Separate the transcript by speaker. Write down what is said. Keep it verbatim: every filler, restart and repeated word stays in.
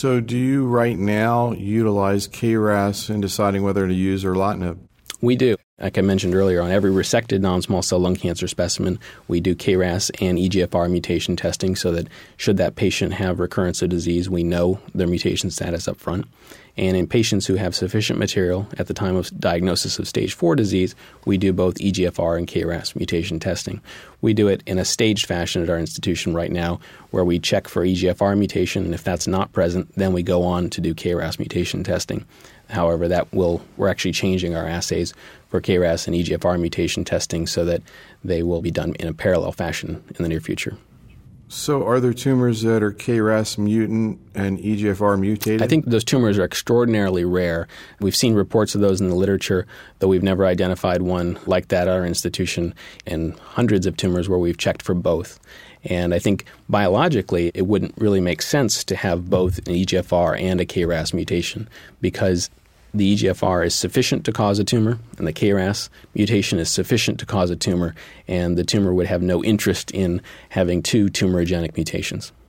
Speaker 1: So do you right now utilize K R A S in deciding whether to use erlotinib?
Speaker 2: We do. Like I mentioned earlier, on every resected non-small cell lung cancer specimen, we do K R A S and E G F R mutation testing so that should that patient have recurrence of disease, we know their mutation status up front. And in patients who have sufficient material at the time of diagnosis of stage four disease, we do both E G F R and K R A S mutation testing. We do it in a staged fashion at our institution right now where we check for E G F R mutation, and if that's not present, then we go on to do K R A S mutation testing. However, that will we're actually changing our assays for K R A S and E G F R mutation testing so that they will be done in a parallel fashion in the near future.
Speaker 1: So are there tumors that are K R A S mutant and E G F R mutated?
Speaker 2: I think those tumors are extraordinarily rare. We've seen reports of those in the literature, though we've never identified one like that at our institution, and hundreds of tumors where we've checked for both. And I think biologically it wouldn't really make sense to have both an E G F R and a K R A S mutation because the E G F R is sufficient to cause a tumor, and the K R A S mutation is sufficient to cause a tumor, and the tumor would have no interest in having two tumorigenic mutations.